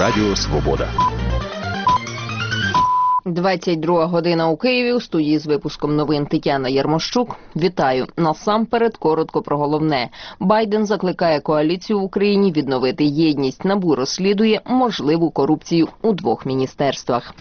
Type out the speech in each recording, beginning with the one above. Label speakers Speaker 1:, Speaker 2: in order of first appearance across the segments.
Speaker 1: Радіо Свобода.
Speaker 2: 22 година у Києві. У студії з випуском новин Тетяна Ярмощук. Вітаю. Насамперед коротко про головне. Байден закликає коаліцію в Україні відновити єдність. НАБУ розслідує можливу корупцію у двох міністерствах.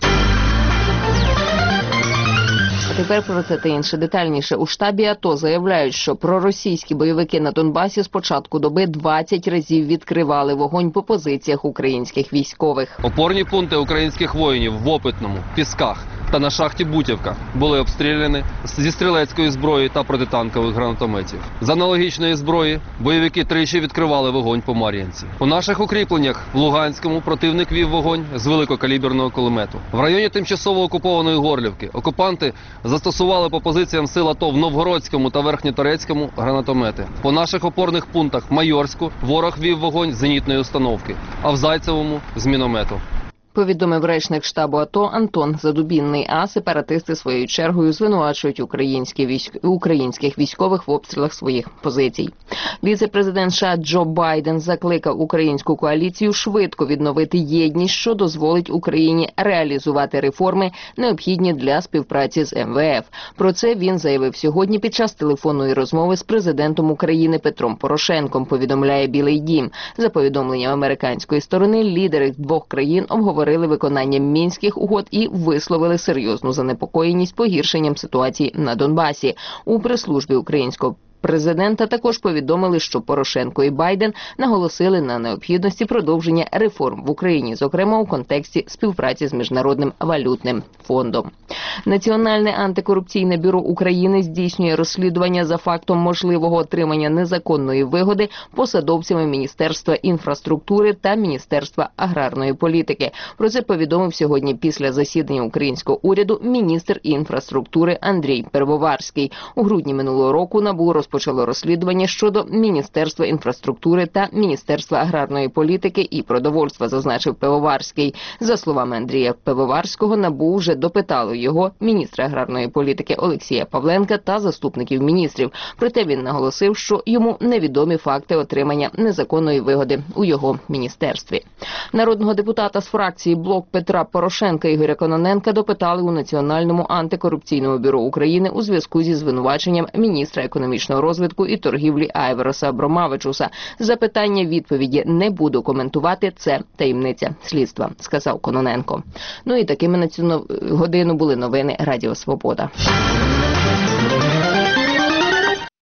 Speaker 2: А тепер про це та інше детальніше. У штабі АТО заявляють, що проросійські бойовики на Донбасі з початку доби 20 разів відкривали вогонь по позиціях українських військових.
Speaker 3: Опорні пункти українських воїнів в Опитному, Пісках та на шахті Бутівка були обстріляні зі стрілецької зброї та протитанкових гранатометів. З аналогічної зброї бойовики тричі відкривали вогонь по Мар'їнці. У наших укріпленнях в Луганському противник вів вогонь з великокаліберного кулемету. В районі тимчасово окупованої Горлівки окупанти застосували по позиціям сил АТО в Новгородському та Верхньоторецькому гранатомети. По наших опорних пунктах в Майорську ворог вів вогонь з зенітної установки, а в Зайцевому – з міномету.
Speaker 2: Повідомив речник штабу АТО Антон Задубінний, а сепаратисти своєю чергою звинувачують українських військових в обстрілах своїх позицій. Віце-президент США Джо Байден закликав українську коаліцію швидко відновити єдність, що дозволить Україні реалізувати реформи, необхідні для співпраці з МВФ. Про це він заявив сьогодні під час телефонної розмови з президентом України Петром Порошенком, повідомляє Білий дім. За повідомленням американської сторони, лідери двох країн обговорили виконання Мінських угод і висловили серйозну занепокоєність погіршенням ситуації на Донбасі. У прес-службі українського президента також повідомили, що Порошенко і Байден наголосили на необхідності продовження реформ в Україні, зокрема у контексті співпраці з Міжнародним валютним фондом. Національне антикорупційне бюро України здійснює розслідування за фактом можливого отримання незаконної вигоди посадовцями Міністерства інфраструктури та Міністерства аграрної політики. Про це повідомив сьогодні після засідання українського уряду міністр інфраструктури Андрій Первоварський. У грудні минулого року НАБУ розпочало розслідування щодо Міністерства інфраструктури та Міністерства аграрної політики і продовольства, зазначив Пивоварський. За словами Андрія Пивоварського, НАБУ вже допитало його, міністра аграрної політики Олексія Павленка та заступників міністрів. Проте він наголосив, що йому невідомі факти отримання незаконної вигоди у його міністерстві. Народного депутата з фракції «Блок Петра Порошенка» Ігоря Кононенка допитали у Національному антикорупційному бюро України у зв'язку зі звинуваченням міністра економічного розвитку і торгівлі Айвароса Абромавичуса. Запитання відповіді не буду коментувати, це таємниця слідства, сказав Кононенко. Ну і такими на цю годину були новини Радіо Свобода.